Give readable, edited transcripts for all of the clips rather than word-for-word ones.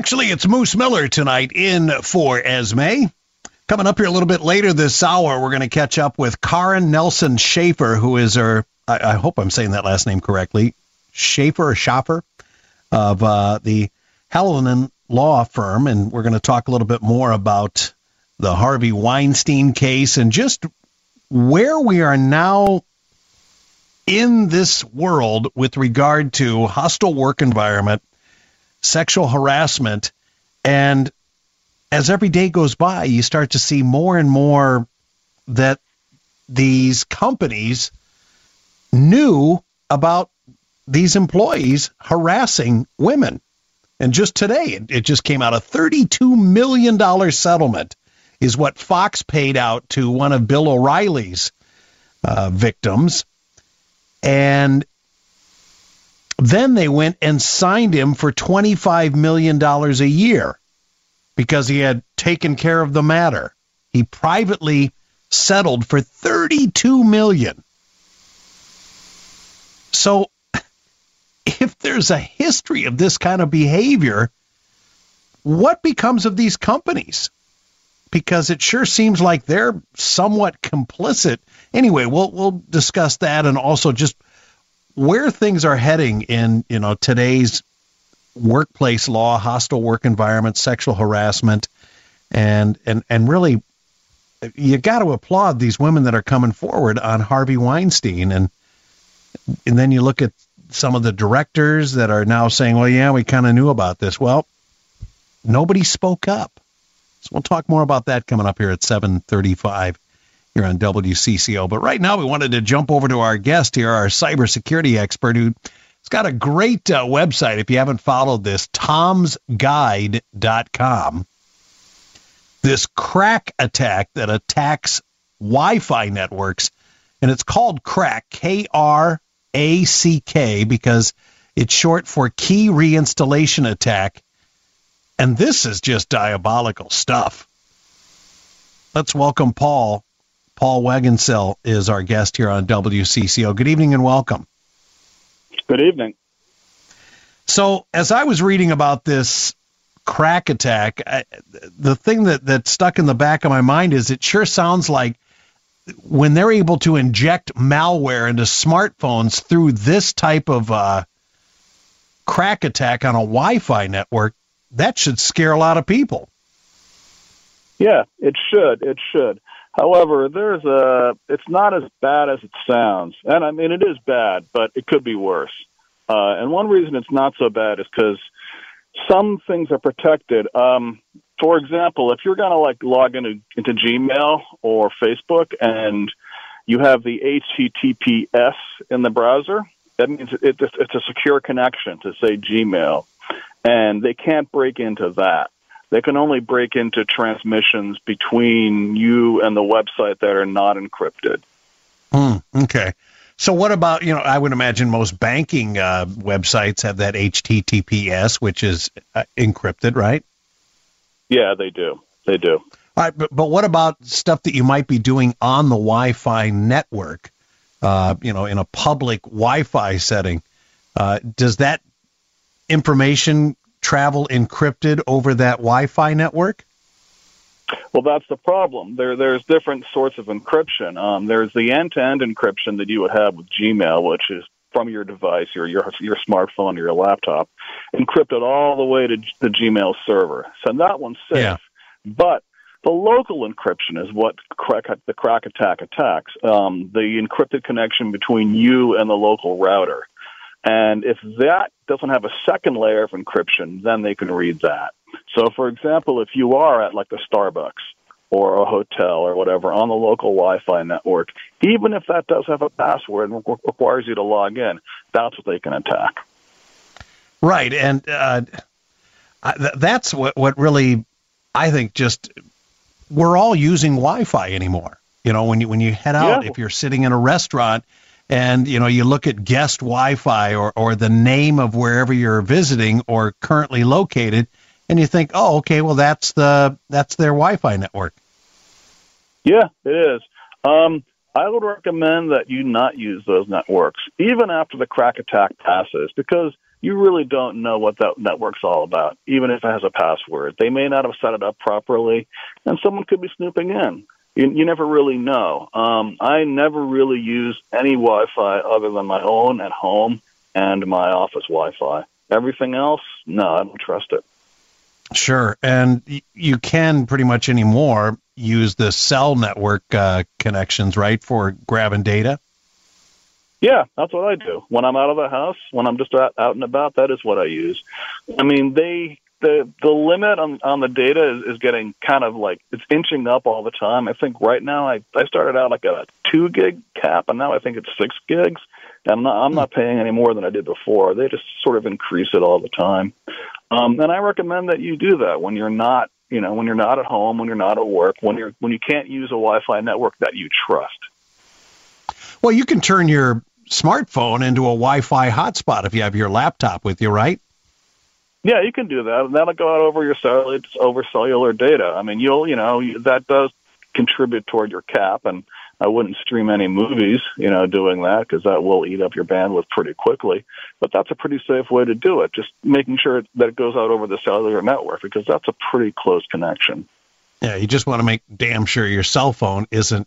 Actually, it's Moose Miller tonight in for Esme. Coming up here a little bit later this hour, we're going to catch up with Karen Nelson Schaefer, who is I hope I'm saying that last name correctly, Schaefer of the Hallinan Law Firm, and we're going to talk a little bit more about the Harvey Weinstein case and just where we are now in this world with regard to hostile work environment, sexual harassment, and as every day goes by, you start to see more and more that these companies knew about these employees harassing women. And just today, it just came out, a $32 million settlement is what Fox paid out to one of Bill O'Reilly's victims. And then they went and signed him for $25 million a year because he had taken care of the matter. He privately settled for $32 million. So if there's a history of this kind of behavior, what becomes of these companies? Because it sure seems like they're somewhat complicit. Anyway, we'll discuss that, and also just where things are heading in, today's workplace law, hostile work environment, sexual harassment, and really, you got to applaud these women that are coming forward on Harvey Weinstein, and then you look at some of the directors that are now saying, well, yeah, we kind of knew about this. Well, nobody spoke up. So we'll talk more about that coming up here at 7:35 here on WCCO. But right now we wanted to jump over to our guest here, our cybersecurity expert, who's got a great website. If you haven't followed this, tomsguide.com. This crack attack that attacks Wi-Fi networks, and it's called crack, Krack, because it's short for key reinstallation attack. And this is just diabolical stuff. Let's welcome Paul. Paul Wagensill is our guest here on WCCO. Good evening and welcome. Good evening. So as I was reading about this crack attack, the thing that stuck in the back of my mind is it sure sounds like when they're able to inject malware into smartphones through this type of crack attack on a Wi-Fi network, that should scare a lot of people. Yeah, it should. It should. However, it's not as bad as it sounds. And I mean, it is bad, but it could be worse. And one reason it's not so bad is because some things are protected. For example, if you're going to log into Gmail or Facebook and you have the HTTPS in the browser, that means it's a secure connection to, say, Gmail. And they can't break into that. They can only break into transmissions between you and the website that are not encrypted. Okay. So what about, I would imagine most banking websites have that HTTPS, which is encrypted, right? Yeah, they do. They do. All right, but what about stuff that you might be doing on the Wi-Fi network, in a public Wi-Fi setting? Does that information travel encrypted over that Wi-Fi network? Well, that's the problem. There's different sorts of encryption. There's the end-to-end encryption that you would have with Gmail, which is from your device, your smartphone, or your laptop, encrypted all the way to the Gmail server. So that one's safe. Yeah. But the local encryption is what the crack attack attacks, the encrypted connection between you and the local router. And if that doesn't have a second layer of encryption, then they can read that. So, for example, if you are at a Starbucks or a hotel or whatever on the local Wi-Fi network, even if that does have a password and requires you to log in, that's what they can attack. Right, and that's what really, I think, just we're all using Wi-Fi anymore. When you head out, if you're sitting in a restaurant, and, you look at guest Wi-Fi or the name of wherever you're visiting or currently located, and you think, oh, okay, well, that's their Wi-Fi network. Yeah, it is. I would recommend that you not use those networks, even after the crack attack passes, because you really don't know what that network's all about, even if it has a password. They may not have set it up properly, and someone could be snooping in. You never really know. I never really use any Wi-Fi other than my own at home and my office Wi-Fi. Everything else, no, I don't trust it. Sure. And you can pretty much anymore use the cell network connections, right, for grabbing data? Yeah, that's what I do. When I'm out of the house, when I'm just out and about, that is what I use. I mean, the limit on the data is getting kind of like, it's inching up all the time. I think right now I started out like a 2 gig cap, and now I think it's 6 gigs. And I'm not paying any more than I did before. They just sort of increase it all the time. And I recommend that you do that when you're not, when you're not at home, when you're not at work, when you can't use a Wi-Fi network that you trust. Well, you can turn your smartphone into a Wi-Fi hotspot if you have your laptop with you, right? Yeah, you can do that, and that'll go out over your cellular data. I mean, that does contribute toward your cap, and I wouldn't stream any movies, doing that, because that will eat up your bandwidth pretty quickly. But that's a pretty safe way to do it, just making sure that it goes out over the cellular network, because that's a pretty close connection. Yeah, you just want to make damn sure your cell phone isn't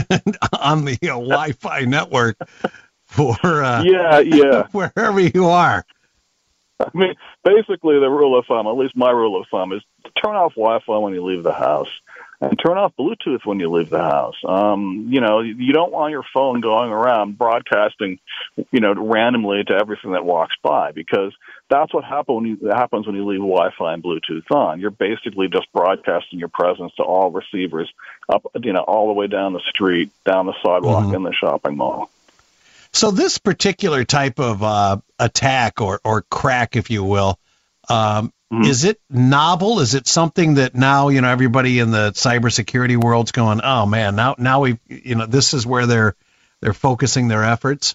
on the Wi-Fi network for wherever you are. I mean, basically the rule of thumb, at least my rule of thumb, is to turn off Wi-Fi when you leave the house and turn off Bluetooth when you leave the house. You don't want your phone going around broadcasting, randomly to everything that walks by, because that's what happens when you leave Wi-Fi and Bluetooth on. You're basically just broadcasting your presence to all receivers up, all the way down the street, down the sidewalk, in the shopping mall. So this particular type of attack or crack, if you will, is it novel? Is it something that now, everybody in the cybersecurity world's going, oh man, now we, this is where they're focusing their efforts?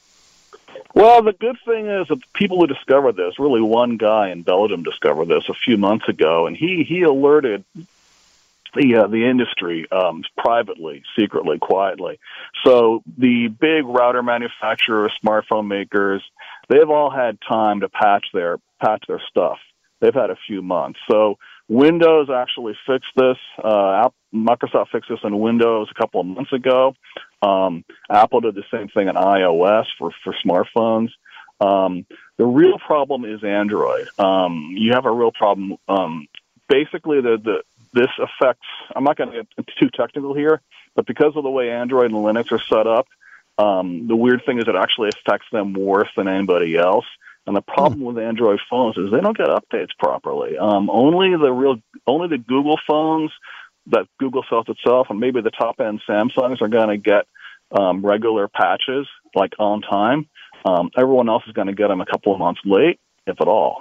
Well, the good thing is that the people who discovered this, really one guy in Belgium discovered this a few months ago, and he alerted the industry privately, secretly, quietly. So the big router manufacturers, smartphone makers, they've all had time to patch their stuff. They've had a few months. So Windows actually fixed this. Microsoft fixed this in Windows a couple of months ago. Apple did the same thing in iOS for smartphones. The real problem is Android. You have a real problem. Basically, this affects, I'm not going to get too technical here, but because of the way Android and Linux are set up, the weird thing is it actually affects them worse than anybody else. And the problem with Android phones is they don't get updates properly. Only the Google phones that Google sells itself, and maybe the top-end Samsungs, are going to get regular patches, like on time. Everyone else is going to get them a couple of months late, if at all.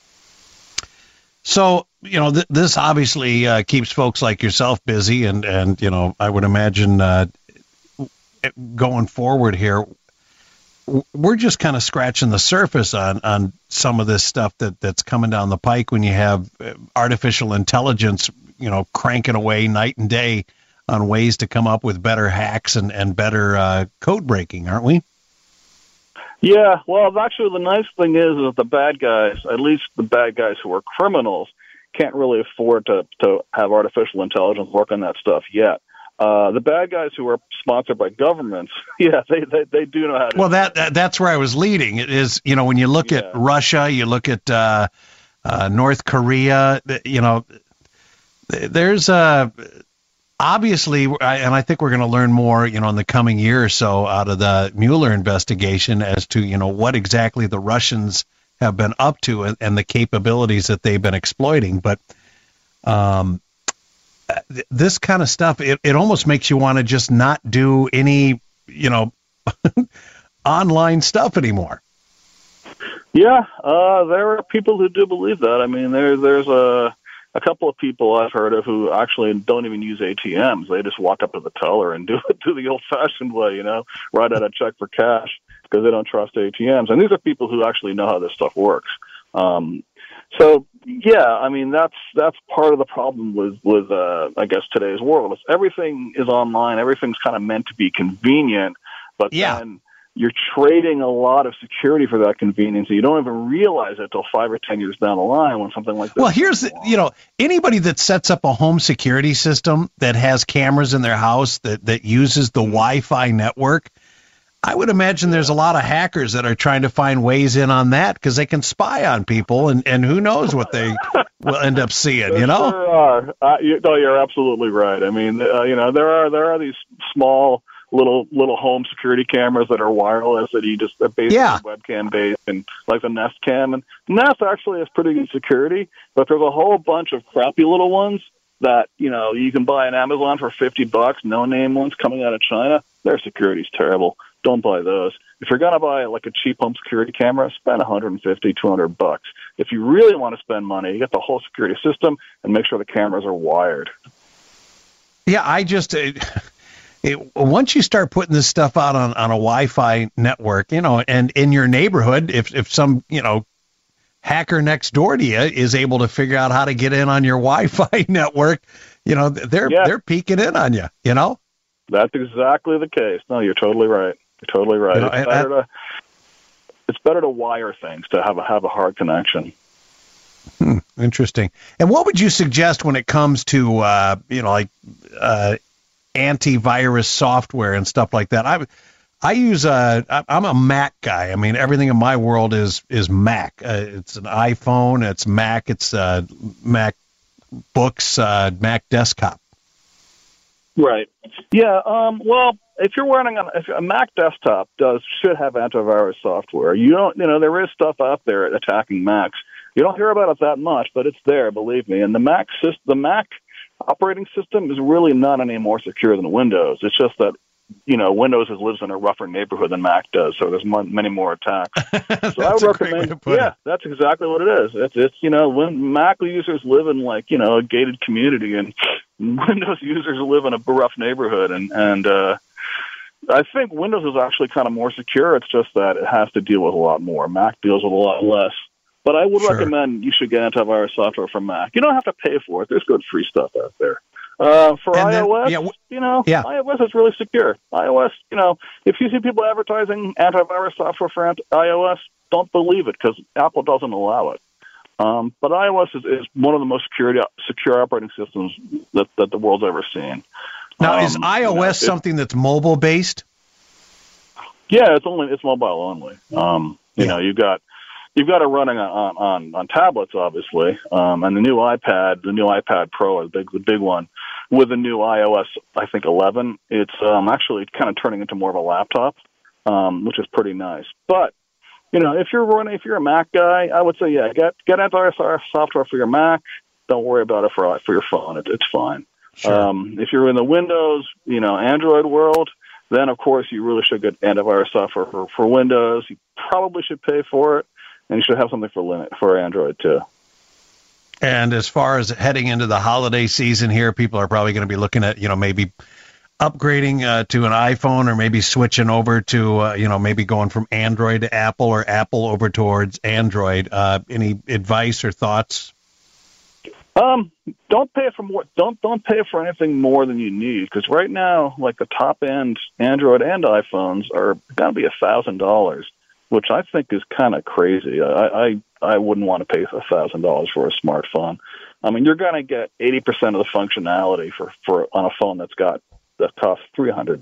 So, this obviously keeps folks like yourself busy, and I would imagine going forward here, we're just kind of scratching the surface on some of this stuff that's coming down the pike when you have artificial intelligence, cranking away night and day on ways to come up with better hacks and better code breaking, aren't we? Yeah, well, actually, the nice thing is that the bad guys, at least the bad guys who are criminals, can't really afford to have artificial intelligence work on that stuff yet. The bad guys who are sponsored by governments, yeah, they do know how to. Well, that's where I was leading. It is, when you look at Russia, you look at North Korea, there's obviously, and I think we're going to learn more, in the coming year or so out of the Mueller investigation as to, what exactly the Russians have been up to and the capabilities that they've been exploiting. But this kind of stuff, it almost makes you want to just not do any, online stuff anymore. Yeah, there are people who do believe that. I mean, there's a couple of people I've heard of who actually don't even use ATMs. They just walk up to the teller and do the old-fashioned way, write out a check for cash because they don't trust ATMs. And these are people who actually know how this stuff works. So yeah, I mean that's part of the problem with I guess today's world. Everything is online. Everything's kind of meant to be convenient, but then you're trading a lot of security for that convenience. And you don't even realize it until 5 or 10 years down the line when something like this. Well, here's anybody that sets up a home security system that has cameras in their house that uses the Wi-Fi network, I would imagine there's a lot of hackers that are trying to find ways in on that because they can spy on people, and who knows what they will end up seeing, There are. You're absolutely right. I mean, there are these small little home security cameras that are wireless that they're basically webcam based, and like the Nest Cam, and Nest actually has pretty good security, but there's a whole bunch of crappy little ones that you can buy on Amazon for $50, no name ones coming out of China. Their security's terrible. Don't buy those. If you're gonna buy like a cheap home security camera, spend $150, $200. If you really want to spend money, you get the whole security system and make sure the cameras are wired. Yeah, I just. Once you start putting this stuff out on a Wi-Fi network, and in your neighborhood, if some, hacker next door to you is able to figure out how to get in on your Wi-Fi network, they're peeking in on you, That's exactly the case. No, you're totally right. You're totally right. It's better to wire things to have a hard connection. Interesting. And what would you suggest when it comes to, antivirus software and stuff like that? I'm a Mac guy. I mean, everything in my world is Mac. It's an iPhone, it's Mac, it's Mac Books, Mac Desktop. Right. Yeah. Well, if you're running if a Mac desktop should have antivirus software. There is stuff out there attacking Macs. You don't hear about it that much, but it's there, believe me. And the Mac operating system is really not any more secure than Windows. It's just that, Windows lives in a rougher neighborhood than Mac does, so there's many more attacks. So I would recommend, that's exactly what it is. It's when Mac users live in a gated community, and Windows users live in a rough neighborhood, and I think Windows is actually kind of more secure. It's just that it has to deal with a lot more. Mac deals with a lot less. But I would recommend you should get antivirus software from Mac. You don't have to pay for it. There's good free stuff out there. For iOS, iOS is really secure. iOS, if you see people advertising antivirus software for iOS, don't believe it because Apple doesn't allow it. But iOS is one of the most secure operating systems that the world's ever seen. Now, is iOS something that's mobile based? Yeah, it's mobile only. You've got it running on tablets, obviously, and the new iPad Pro is the big one with the new iOS, I think 11. It's actually kind of turning into more of a laptop, which is pretty nice. But if you're a Mac guy, I would say get antivirus software for your Mac. Don't worry about it for your phone. It's fine. Sure. If you're in the Windows, Android world, then of course you really should get antivirus software for Windows. You probably should pay for it. And you should have something for Android, too. And as far as heading into the holiday season here, people are probably going to be looking at, maybe upgrading to an iPhone or maybe switching over to, maybe going from Android to Apple or Apple over towards Android. Any advice or thoughts? Don't pay for more. Don't pay for anything more than you need, because right now, like the top end Android and iPhones are going to be $1,000. Which I think is kind of crazy. I wouldn't want to pay $1,000 for a smartphone. I mean, you're going to get 80% of the functionality for on a phone that costs $300.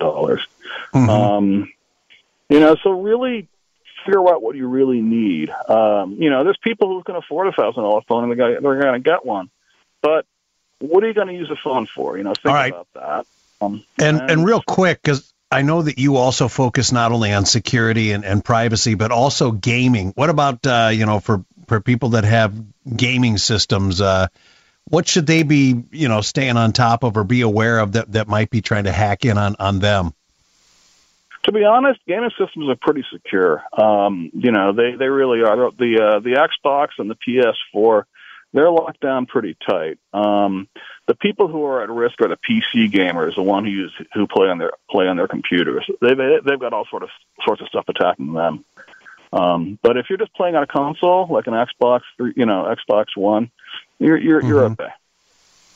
Mm-hmm. So really figure out what you really need. There's people who can afford a $1,000 phone and they're going to get one. But what are you going to use a phone for? Think about that. And real quick, because I know that you also focus not only on security and privacy, but also gaming. What about, for people that have gaming systems, what should they be, staying on top of or be aware of that might be trying to hack in on them? To be honest, gaming systems are pretty secure. They really are. The Xbox and the PS4, they're locked down pretty tight. The people who are at risk are the PC gamers, the one who play on their computers. They've got all sorts of stuff attacking them. But if you're just playing on a console like an Xbox, Xbox One, you're okay.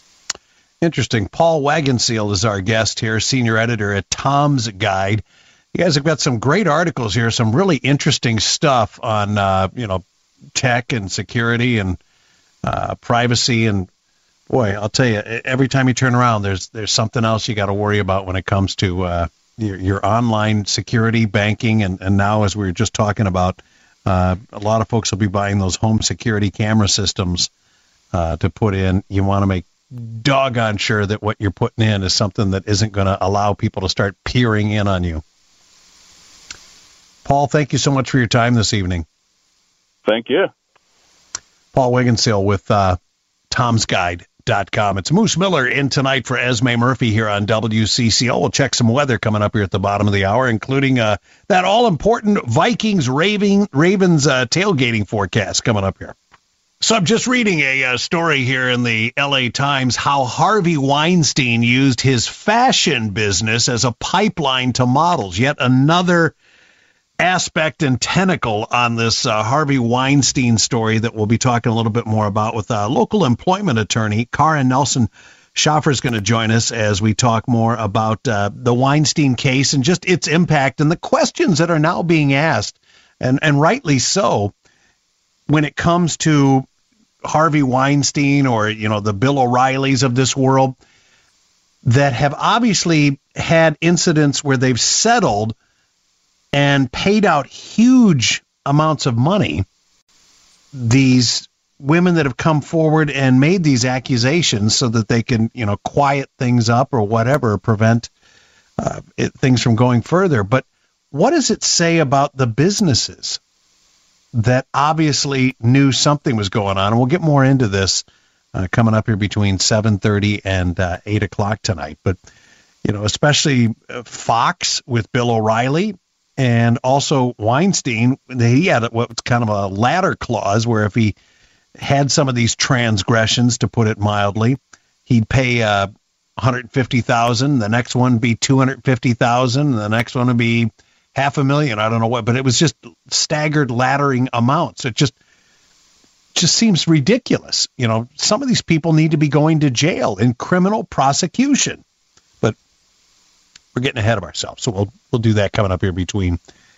Interesting. Paul Wagenseil is our guest here, senior editor at Tom's Guide. You guys have got some great articles here, some really interesting stuff on, tech and security and privacy. And boy, I'll tell you, every time you turn around, there's something else you got to worry about when it comes to your online security, banking, and now, as we were just talking about, a lot of folks will be buying those home security camera systems to put in. You want to make doggone sure that what you're putting in is something that isn't going to allow people to start peering in on you. Paul, thank you so much for your time this evening. Thank you. Paul Wigginseal with Tom'sGuide.com. It's Moose Miller in tonight for Esme Murphy here on WCCO. We'll check some weather coming up here at the bottom of the hour, including that all-important Vikings-Ravens tailgating forecast coming up here. So I'm just reading a story here in the LA Times, how Harvey Weinstein used his fashion business as a pipeline to models. Yet another aspect and tentacle on this Harvey Weinstein story that we'll be talking a little bit more about with local employment attorney Karen Nelson Schaffer is going to join us as we talk more about the Weinstein case and just its impact and the questions that are now being asked, and rightly so, when it comes to Harvey Weinstein or, the Bill O'Reillys of this world that have obviously had incidents where they've settled and paid out huge amounts of money. These women that have come forward and made these accusations so that they can, quiet things up or whatever, prevent things from going further. But what does it say about the businesses that obviously knew something was going on? And we'll get more into this coming up here between 7:30 and 8 o'clock tonight. But, especially Fox with Bill O'Reilly, and also Weinstein, he had what was kind of a ladder clause where if he had some of these transgressions, to put it mildly, he'd pay $150,000. The next one would be $250,000. And the next one would be $500,000. I don't know what, but it was just staggered laddering amounts. It just seems ridiculous. Some of these people need to be going to jail in criminal prosecution. We're getting ahead of ourselves, so we'll do that coming up here between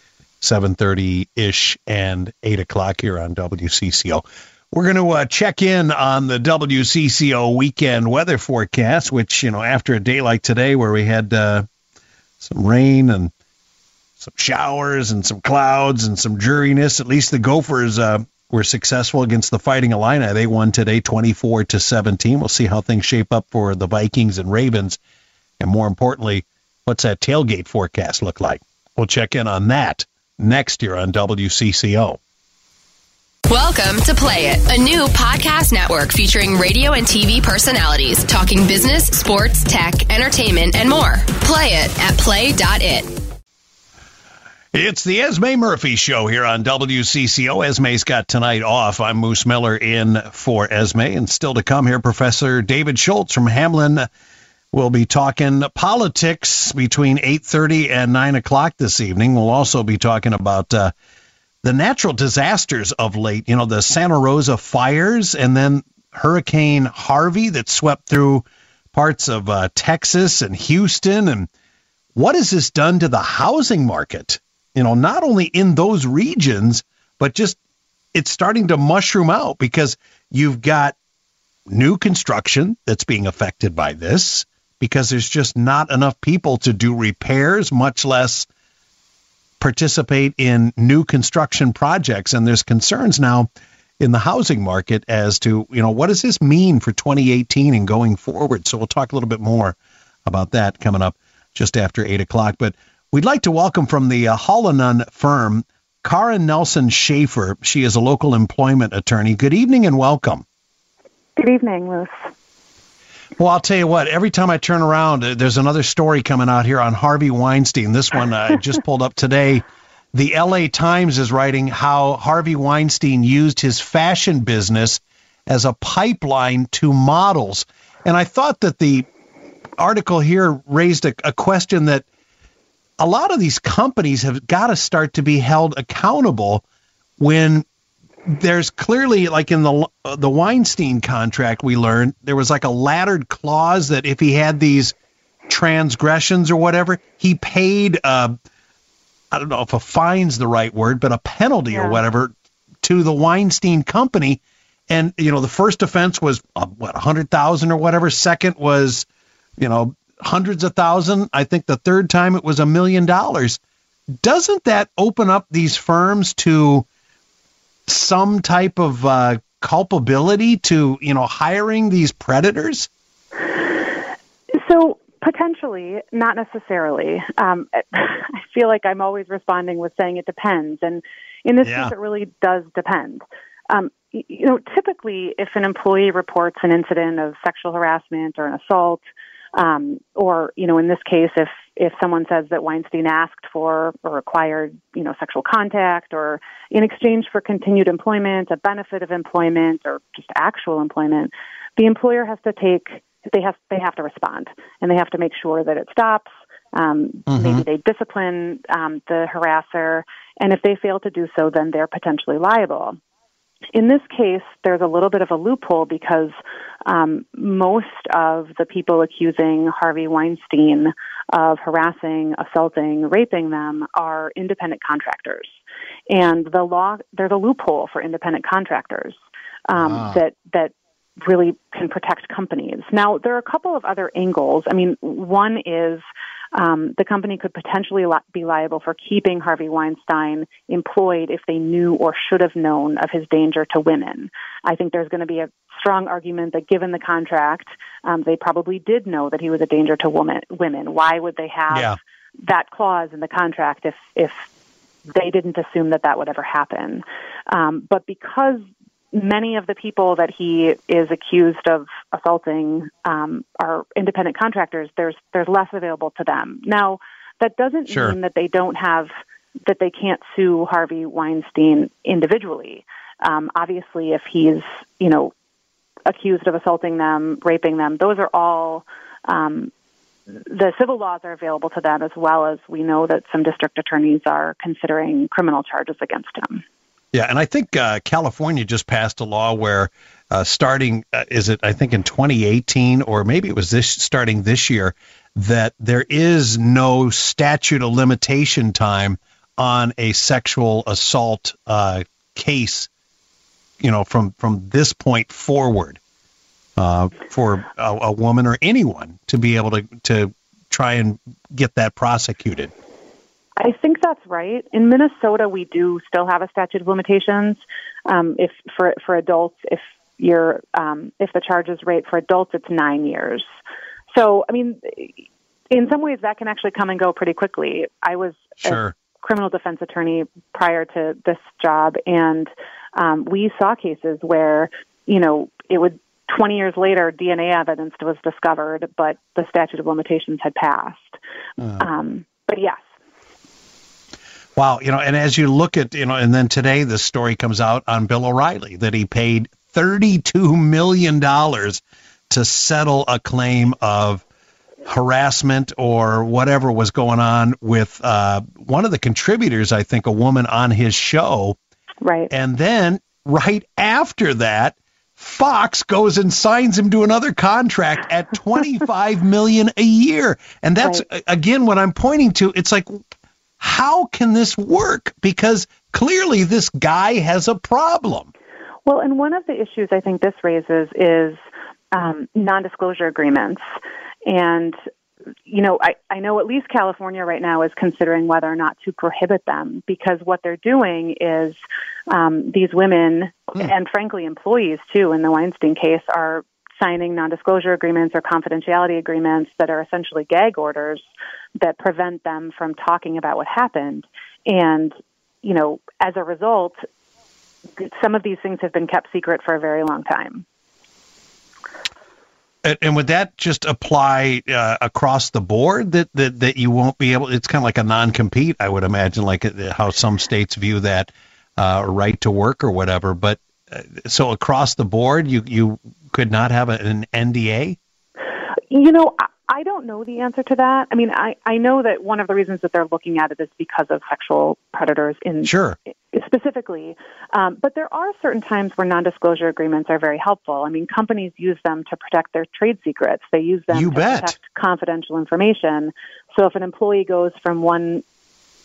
7:30-ish and 8 o'clock here on WCCO. We're going to check in on the WCCO weekend weather forecast, which, after a day like today where we had some rain and some showers and some clouds and some dreariness, at least the Gophers were successful against the Fighting Illini. They won today 24-17. We'll see how things shape up for the Vikings and Ravens, and more importantly, what's that tailgate forecast look like? We'll check in on that next year on WCCO. Welcome to Play It, a new podcast network featuring radio and TV personalities talking business, sports, tech, entertainment, and more. Play it at play.it. It's the Esme Murphy Show here on WCCO. Esme's got tonight off. I'm Moose Miller in for Esme, and still to come here, Professor David Schultz from Hamlin. We'll be talking politics between 8:30 and 9 o'clock this evening. We'll also be talking about the natural disasters of late, the Santa Rosa fires and then Hurricane Harvey that swept through parts of Texas and Houston. And what has this done to the housing market? Not only in those regions, but just it's starting to mushroom out because you've got new construction that's being affected by this, because there's just not enough people to do repairs, much less participate in new construction projects. And there's concerns now in the housing market as to, what does this mean for 2018 and going forward? So we'll talk a little bit more about that coming up just after 8 o'clock. But we'd like to welcome from the Hall & firm, Karen Nelson Schaffer. She is a local employment attorney. Good evening and welcome. Good evening, Moose. Well, I'll tell you what, every time I turn around, there's another story coming out here on Harvey Weinstein. This one I just pulled up today. The LA Times is writing how Harvey Weinstein used his fashion business as a pipeline to models. And I thought that the article here raised a question that a lot of these companies have got to start to be held accountable when there's clearly, like in the Weinstein contract, we learned there was like a laddered clause that if he had these transgressions or whatever, he paid I don't know if a fine's the right word, but a penalty or whatever to the Weinstein Company. And, the first offense was, $100,000 or whatever. Second was, hundreds of thousands. I think the third time it was $1 million. Doesn't that open up these firms to some type of culpability to, hiring these predators? So potentially, not necessarily. I feel like I'm always responding with saying it depends. And in this case, it really does depend. Typically, if an employee reports an incident of sexual harassment or an assault, or, in this case, if someone says that Weinstein asked for or required, sexual contact, or in exchange for continued employment, a benefit of employment, or just actual employment, the employer has to they have to respond, and they have to make sure that it stops. Maybe they discipline the harasser, and if they fail to do so, then they're potentially liable. In this case, there's a little bit of a loophole because most of the people accusing Harvey Weinstein of harassing, assaulting, raping them are independent contractors. And there's a loophole for independent contractors that really can protect companies. Now, there are a couple of other angles. I mean, one is the company could potentially be liable for keeping Harvey Weinstein employed if they knew or should have known of his danger to women. I think there's going to be a strong argument that given the contract, they probably did know that he was a danger to women. Why would they have that clause in the contract if they didn't assume that would ever happen? But because many of the people that he is accused of assaulting are independent contractors, there's less available to them. Now, that doesn't mean that they can't sue Harvey Weinstein individually. Obviously, if he's, accused of assaulting them, raping them, those are all, the civil laws are available to them, as well as we know that some district attorneys are considering criminal charges against him. Yeah, and I think California just passed a law where starting, I think in 2018, or maybe it was starting this year, that there is no statute of limitation time on a sexual assault case, from this point forward, for a woman or anyone to be able to try and get that prosecuted. I think that's right. In Minnesota, we do still have a statute of limitations. If for adults, if the charge is rape for adults, it's 9 years. So, I mean, in some ways, that can actually come and go pretty quickly. I was a criminal defense attorney prior to this job, and we saw cases where, it would 20 years later, DNA evidence was discovered, but the statute of limitations had passed. But yes. Wow, and as you look at, and then today the story comes out on Bill O'Reilly that he paid $32 million to settle a claim of harassment or whatever was going on with one of the contributors, I think, a woman on his show. Right. And then right after that, Fox goes and signs him to another contract at $25 million a year. And that's, again, what I'm pointing to. It's like, how can this work? Because clearly this guy has a problem. Well, and one of the issues I think this raises is non-disclosure agreements. And, I know at least California right now is considering whether or not to prohibit them, because what they're doing is these women and, frankly, employees, too, in the Weinstein case, are signing non-disclosure agreements or confidentiality agreements that are essentially gag orders that prevent them from talking about what happened. And, as a result, some of these things have been kept secret for a very long time. And would that just apply across the board that you won't be able, it's kind of like a non-compete, I would imagine, like how some states view that right to work or whatever. But so across the board, you could not have an NDA? I don't know the answer to that. I mean, I know that one of the reasons that they're looking at it is because of sexual predators specifically. But there are certain times where non-disclosure agreements are very helpful. I mean, companies use them to protect their trade secrets. They use them to protect confidential information. So if an employee goes from one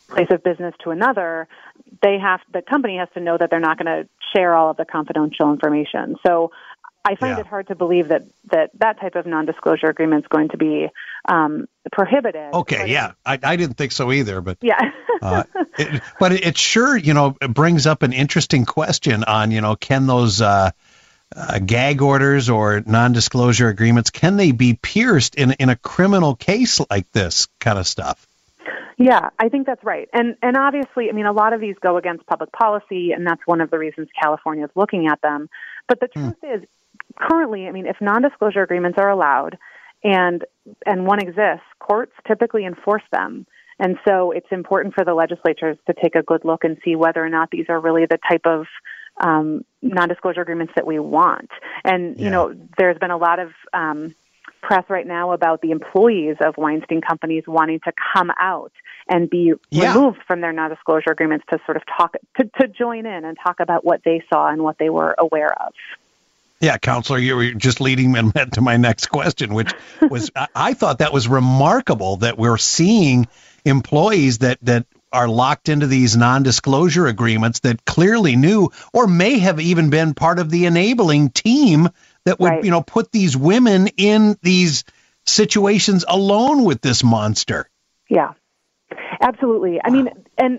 place of business to another, the company has to know that they're not going to share all of the confidential information. So I find it hard to believe that type of non-disclosure agreement is going to be prohibited. Okay, yeah, I didn't think so either, but yeah. But it sure, it brings up an interesting question on, can those gag orders or non-disclosure agreements, can they be pierced in a criminal case like this kind of stuff? Yeah, I think that's right. And obviously, a lot of these go against public policy, and that's one of the reasons California is looking at them. But the truth is, currently, if non-disclosure agreements are allowed and one exists, courts typically enforce them. And so it's important for the legislatures to take a good look and see whether or not these are really the type of non-disclosure agreements that we want. And, there's been a lot of press right now about the employees of Weinstein Companies wanting to come out and be removed from their non-disclosure agreements to sort of to join in and talk about what they saw and what they were aware of. Yeah, Counselor, you were just leading me to my next question, which was I thought that was remarkable that we're seeing employees that are locked into these non-disclosure agreements that clearly knew or may have even been part of the enabling team that would, put these women in these situations alone with this monster. Yeah, absolutely. Wow.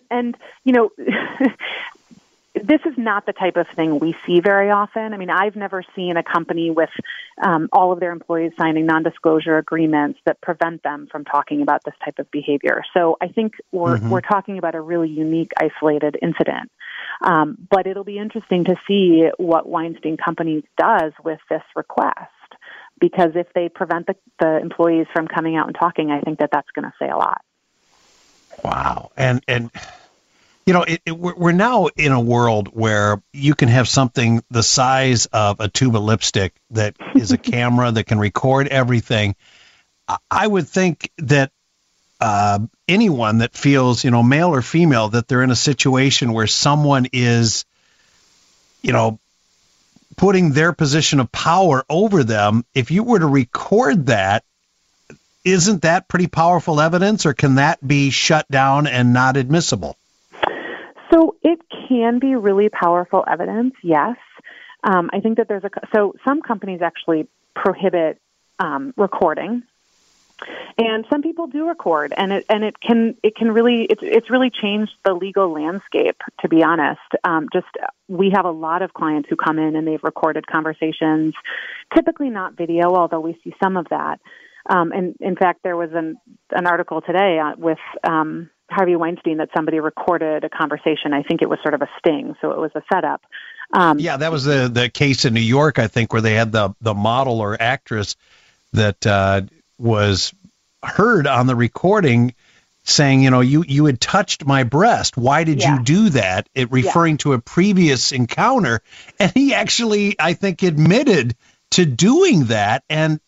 This is not the type of thing we see very often. I've never seen a company with all of their employees signing non-disclosure agreements that prevent them from talking about this type of behavior. So I think we're talking about a really unique, isolated incident. But it'll be interesting to see what Weinstein Companies does with this request, because if they prevent the employees from coming out and talking, I think that's going to say a lot. Wow. And we're now in a world where you can have something the size of a tube of lipstick that is a camera that can record everything. I would think that anyone that feels, male or female, that they're in a situation where someone is, putting their position of power over them, if you were to record that, isn't that pretty powerful evidence, or can that be shut down and not admissible? So it can be really powerful evidence, yes. I think that so some companies actually prohibit recording, and some people do record, and it can really it's really changed the legal landscape, to be honest. We have a lot of clients who come in and they've recorded conversations, typically not video, although we see some of that. And in fact, there was an article today with Harvey Weinstein that somebody recorded a conversation. I think it was sort of a sting, so it was a setup. That was the case in New York, I think, where they had the model or actress that was heard on the recording saying, you had touched my breast. Why did you do that? Referring to a previous encounter. And he actually, I think, admitted to doing that. And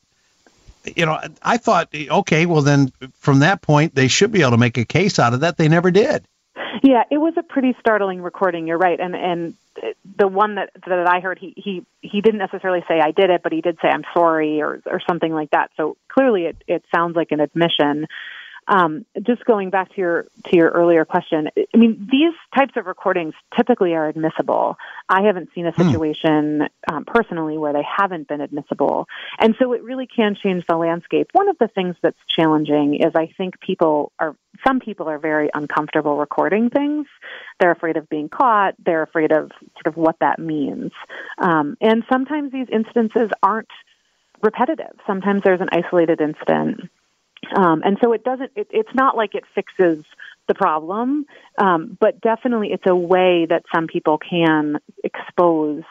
I thought, okay, well then from that point, they should be able to make a case out of that. They never did. Yeah, it was a pretty startling recording. You're right. And the one that I heard, he didn't necessarily say I did it, but he did say I'm sorry or something like that. So clearly it sounds like an admission. Just going back to your earlier question, these types of recordings typically are admissible. I haven't seen a situation personally where they haven't been admissible. And so it really can change the landscape. One of the things that's challenging is I think some people are very uncomfortable recording things. They're afraid of being caught. They're afraid of sort of what that means. And sometimes these instances aren't repetitive. Sometimes there's an isolated incident. And so it's not like it fixes the problem, but definitely it's a way that some people can expose,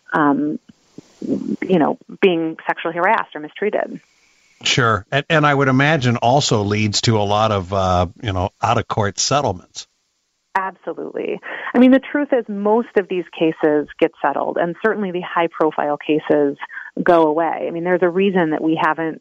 being sexually harassed or mistreated. Sure. And I would imagine also leads to a lot of, out-of-court settlements. Absolutely. The truth is most of these cases get settled, and certainly the high-profile cases go away. There's a reason that we haven't,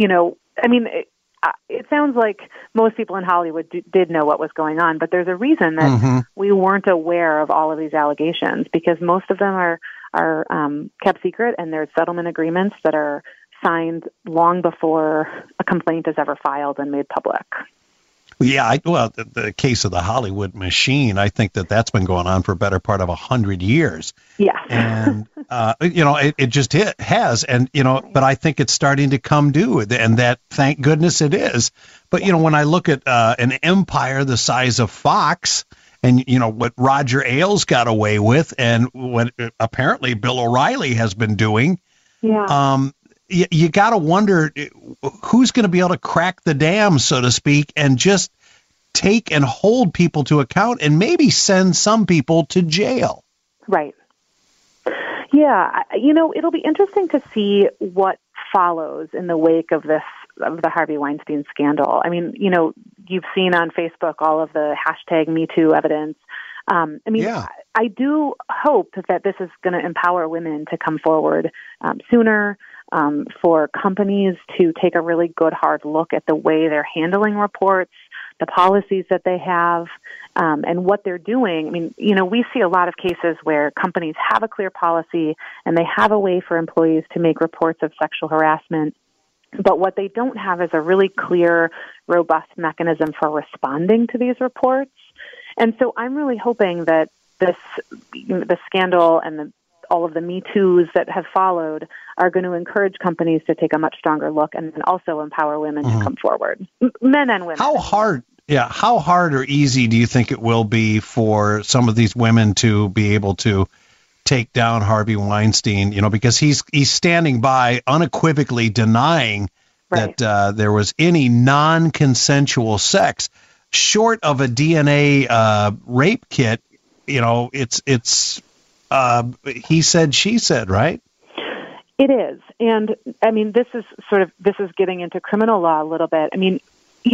it sounds like most people in Hollywood did know what was going on, but there's a reason that we weren't aware of all of these allegations, because most of them are kept secret, and there's settlement agreements that are signed long before a complaint is ever filed and made public. Yeah, the case of the Hollywood machine, I think that's been going on for a better part of 100 years. Yes. And, it just has. And, but I think it's starting to come due, and that, thank goodness it is. But, when I look at an empire the size of Fox, and, what Roger Ailes got away with, and what apparently Bill O'Reilly has been doing, you got to wonder who's going to be able to crack the dam, so to speak, and just take and hold people to account and maybe send some people to jail. Right. Yeah. It'll be interesting to see what follows in the wake of the Harvey Weinstein scandal. I mean, you've seen on Facebook all of the hashtag #MeToo evidence. I do hope that this is going to empower women to come forward sooner, for companies to take a really good, hard look at the way they're handling reports, the policies that they have, and what they're doing. I mean, we see a lot of cases where companies have a clear policy and they have a way for employees to make reports of sexual harassment, but what they don't have is a really clear, robust mechanism for responding to these reports. And so I'm really hoping that the scandal and all of the Me Too's that have followed are going to encourage companies to take a much stronger look and also empower women to come forward, men and women. How hard or easy do you think it will be for some of these women to be able to take down Harvey Weinstein? Because he's standing by unequivocally denying that there was any non-consensual sex, short of a DNA rape kit. It's he said, she said, right? It is. And I mean, this is getting into criminal law a little bit. I mean,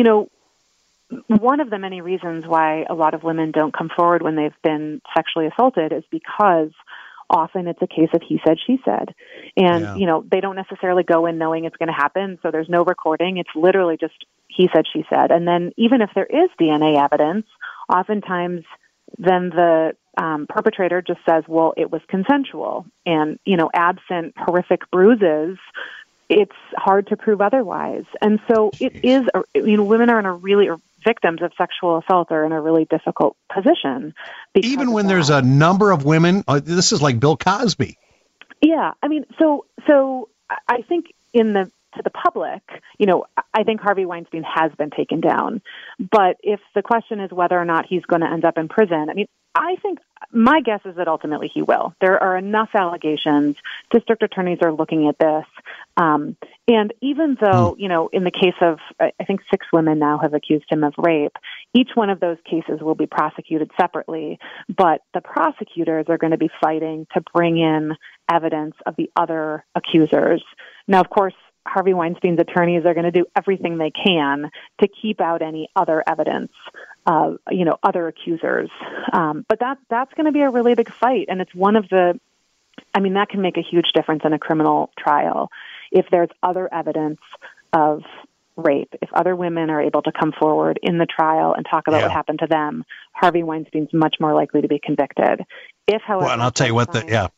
one of the many reasons why a lot of women don't come forward when they've been sexually assaulted is because often it's a case of he said, she said. And, they don't necessarily go in knowing it's going to happen. So there's no recording. It's literally just he said, she said. And then even if there is DNA evidence, oftentimes then the perpetrator just says, well, it was consensual. And, absent horrific bruises, it's hard to prove otherwise. And so it is, women are in a really, victims of sexual assault are in a really difficult position. Even when there's a number of women, this is like Bill Cosby. Yeah. I mean, so I think to the public, I think Harvey Weinstein has been taken down. But if the question is whether or not he's going to end up in prison, I mean, I think my guess is that ultimately he will. There are enough allegations. District attorneys are looking at this. And even though, in the case of, I think 6 women now have accused him of rape, each one of those cases will be prosecuted separately. But the prosecutors are going to be fighting to bring in evidence of the other accusers. Now, of course, Harvey Weinstein's attorneys are going to do everything they can to keep out any other evidence of, other accusers. But that's going to be a really big fight. And it's one of that can make a huge difference in a criminal trial. If there's other evidence of rape, if other women are able to come forward in the trial and talk about what happened to them, Harvey Weinstein's much more likely to be convicted. If, however, and I'll tell you what,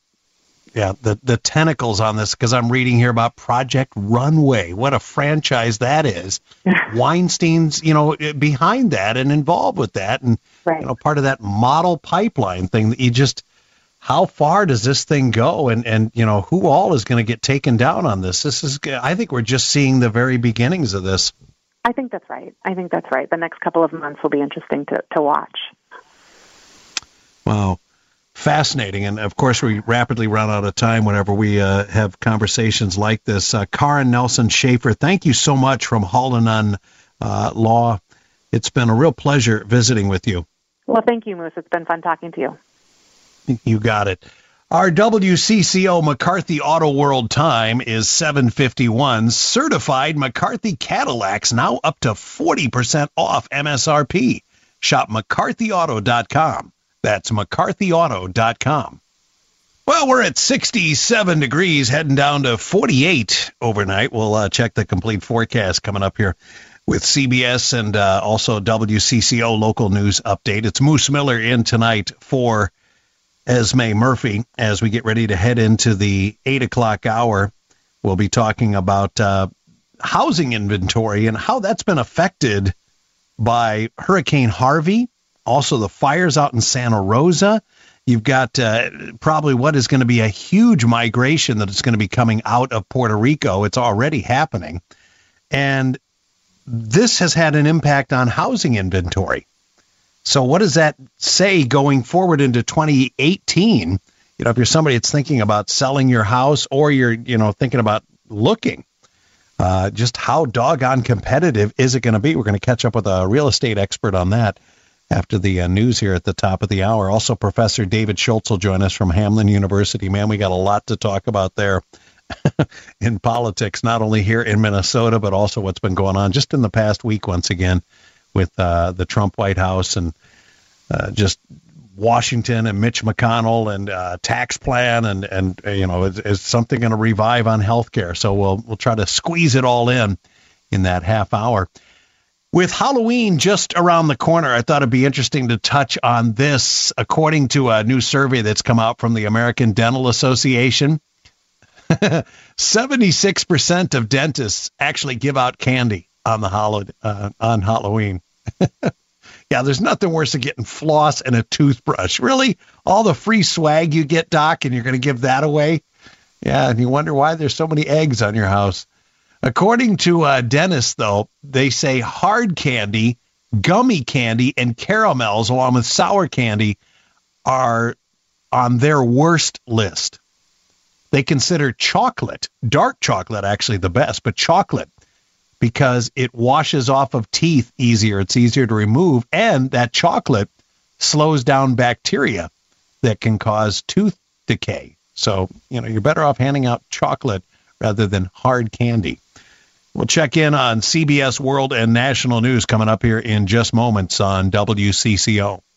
the tentacles on this, because I'm reading here about Project Runway. What a franchise that is. Weinstein's, behind that and involved with that, and part of that model pipeline thing that you just, how far does this thing go, and who all is going to get taken down on this? I think we're just seeing the very beginnings of this. I think that's right. The next couple of months will be interesting to watch. Wow. Fascinating. And of course, we rapidly run out of time whenever we have conversations like this. Karin Nelson Schaefer, thank you so much from Hall&Nunn Law. It's been a real pleasure visiting with you. Well, thank you, Moose. It's been fun talking to you. You got it. Our WCCO McCarthy Auto World time is 7:51. Certified McCarthy Cadillacs now up to 40% off MSRP. Shop McCarthyAuto.com. That's McCarthyAuto.com. Well, we're at 67 degrees, heading down to 48 overnight. We'll check the complete forecast coming up here with CBS and also WCCO local news update. It's Moose Miller in tonight for Esme Murphy. As we get ready to head into the 8 o'clock hour, we'll be talking about housing inventory and how that's been affected by Hurricane Harvey, also the fires out in Santa Rosa. You've got probably what is going to be a huge migration that is going to be coming out of Puerto Rico. It's already happening. And this has had an impact on housing inventory. So what does that say going forward into 2018? If you're somebody that's thinking about selling your house or you're, thinking about looking, just how doggone competitive is it going to be? We're going to catch up with a real estate expert on that after the news here at the top of the hour. Also, Professor David Schultz will join us from Hamline University. Man, we got a lot to talk about there in politics, not only here in Minnesota, but also what's been going on just in the past week, once again, with the Trump White House and just Washington and Mitch McConnell and tax plan and is something going to revive on healthcare? So we'll try to squeeze it all in that half hour. With Halloween just around the corner, I thought it'd be interesting to touch on this. According to a new survey that's come out from the American Dental Association, 76% of dentists actually give out candy on on Halloween. Yeah, there's nothing worse than getting floss and a toothbrush. Really? All the free swag you get, Doc, and you're going to give that away? Yeah, and you wonder why there's so many eggs on your house. According to dentists, though, they say hard candy, gummy candy, and caramels, along with sour candy, are on their worst list. They consider chocolate, dark chocolate actually the best, but chocolate, because it washes off of teeth easier. It's easier to remove, and that chocolate slows down bacteria that can cause tooth decay. So, you're better off handing out chocolate rather than hard candy. We'll check in on CBS World and National News coming up here in just moments on WCCO.